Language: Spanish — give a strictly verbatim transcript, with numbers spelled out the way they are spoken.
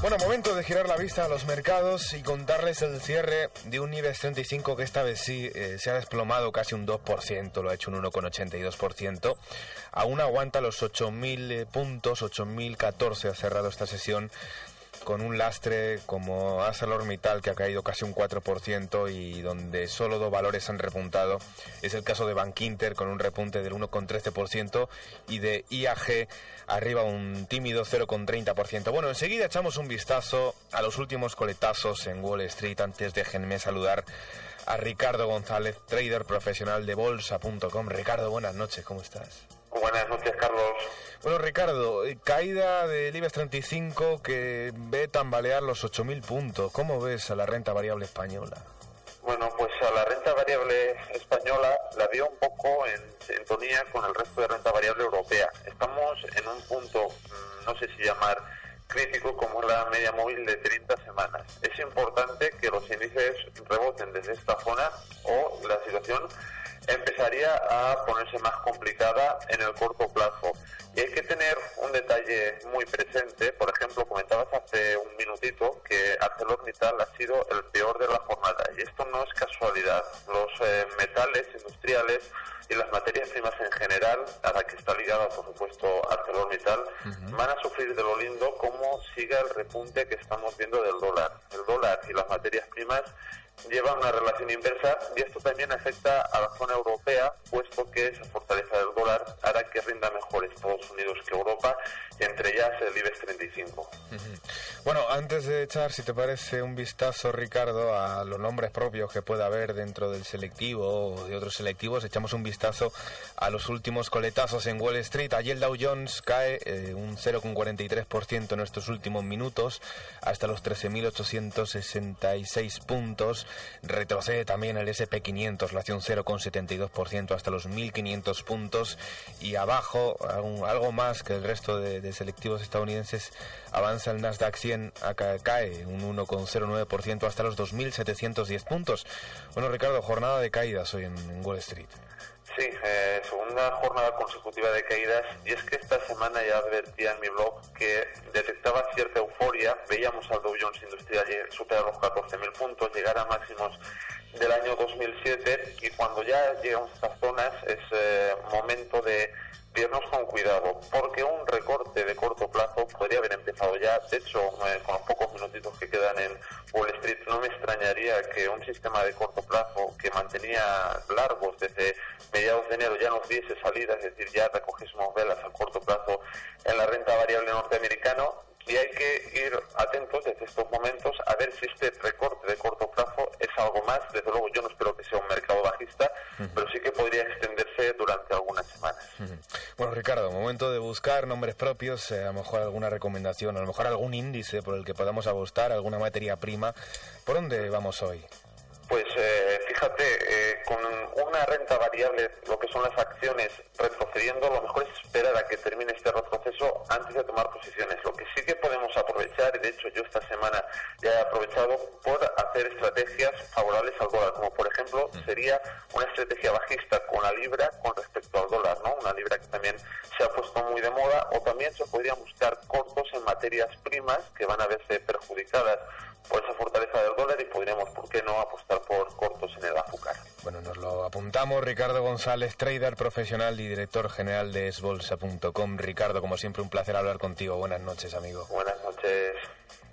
Bueno, momento de girar la vista a los mercados y contarles el cierre de un IBEX treinta y cinco que esta vez sí eh, se ha desplomado casi un dos por ciento, lo ha hecho un uno coma ochenta y dos por ciento. Aún aguanta los ocho mil eh, puntos, ocho mil catorce ha cerrado esta sesión, con un lastre como ArcelorMittal, que ha caído casi un cuatro por ciento, y donde solo dos valores han repuntado. Es el caso de Bankinter, con un repunte del uno coma trece por ciento, y de I A G arriba un tímido cero coma treinta por ciento. Bueno, enseguida echamos un vistazo a los últimos coletazos en Wall Street. Antes déjenme saludar a Ricardo González, trader profesional de bolsa punto com. Ricardo, buenas noches, ¿cómo estás? Buenas noches, Carlos. Bueno, Ricardo, caída del IBEX treinta y cinco que ve tambalear los ocho mil puntos. ¿Cómo ves a la renta variable española? Bueno, pues a la renta variable española la veo un poco en sintonía con el resto de renta variable europea. Estamos en un punto, no sé si llamar crítico, como la media móvil de treinta semanas. Es importante que los índices reboten desde esta zona o la situación empezaría a ponerse más complicada en el corto plazo. Y hay que tener un detalle muy presente. Por ejemplo, comentabas hace un minutito que ArcelorMittal ha sido el peor de la jornada, y esto no es casualidad. Los eh, metales industriales y las materias primas en general, a la que está ligada por supuesto ArcelorMittal, uh-huh. van a sufrir de lo lindo como siga el repunte que estamos viendo del dólar. El dólar y las materias primas llevan una relación inversa, y esto también afecta a la zona europea, puesto que esa fortaleza del dólar hará que rinda mejor Estados Unidos que Europa, y entre ellas el IBEX treinta y cinco. Uh-huh. Bueno, antes de echar, si te parece, un vistazo, Ricardo, a los nombres propios que pueda haber dentro del selectivo o de otros selectivos, echamos un vistazo a los últimos coletazos en Wall Street. Allí el Dow Jones cae eh, un cero coma cuarenta y tres por ciento en estos últimos minutos, hasta los trece mil ochocientos sesenta y seis puntos. Retrocede también el ese and pe quinientos, lo hace un cero coma setenta y dos por ciento hasta los mil quinientos puntos, y abajo, algo más que el resto de, de selectivos estadounidenses, avanza el Nasdaq cien, acá cae un uno coma cero nueve por ciento hasta los dos mil setecientos diez puntos. Bueno, Ricardo, jornada de caídas hoy en, en Wall Street. Sí, eh, segunda jornada consecutiva de caídas, y es que esta semana ya advertía en mi blog que detectaba cierta euforia. Veíamos al Dow Jones Industrial superar los catorce mil puntos, llegar a máximos del año dos mil siete, y cuando ya llegamos a estas zonas es eh, momento de irnos con cuidado, porque un recorte de corto plazo podría haber empezado ya. De hecho, eh, con los pocos minutitos que quedan en Wall Street, no me extrañaría que un sistema de corto plazo que mantenía largos desde mediados de enero ya nos diese salida, es decir, ya recogésemos velas a corto plazo en la renta variable norteamericano. Y hay que ir atentos desde estos momentos a ver si este recorte de corto plazo es algo más. Desde luego yo no espero que sea un mercado bajista, uh-huh. pero sí que podría extenderse durante algunas semanas. Uh-huh. Bueno, Ricardo, momento de buscar nombres propios, eh, a lo mejor alguna recomendación, a lo mejor algún índice por el que podamos apostar, alguna materia prima. ¿Por dónde vamos hoy? Pues eh, fíjate, eh, con una renta variable, lo que son las acciones retrocediendo, lo mejor es esperar a que termine este retroceso antes de tomar posiciones. Lo que sí que podemos aprovechar, y de hecho yo esta semana ya he aprovechado por hacer estrategias favorables al dólar, como por ejemplo sería una estrategia bajista con la libra con respecto al dólar, ¿no? Una libra que también se ha puesto muy de moda, o también se podrían buscar cortos en materias primas que van a verse perjudicadas por esa fortaleza del dólar, y podríamos, ¿por qué no?, apostar por cortos en el azúcar. Bueno, nos lo apuntamos. Ricardo González, trader profesional y director general de es bolsa punto com. Ricardo, como siempre, un placer hablar contigo. Buenas noches, amigo. Buenas noches.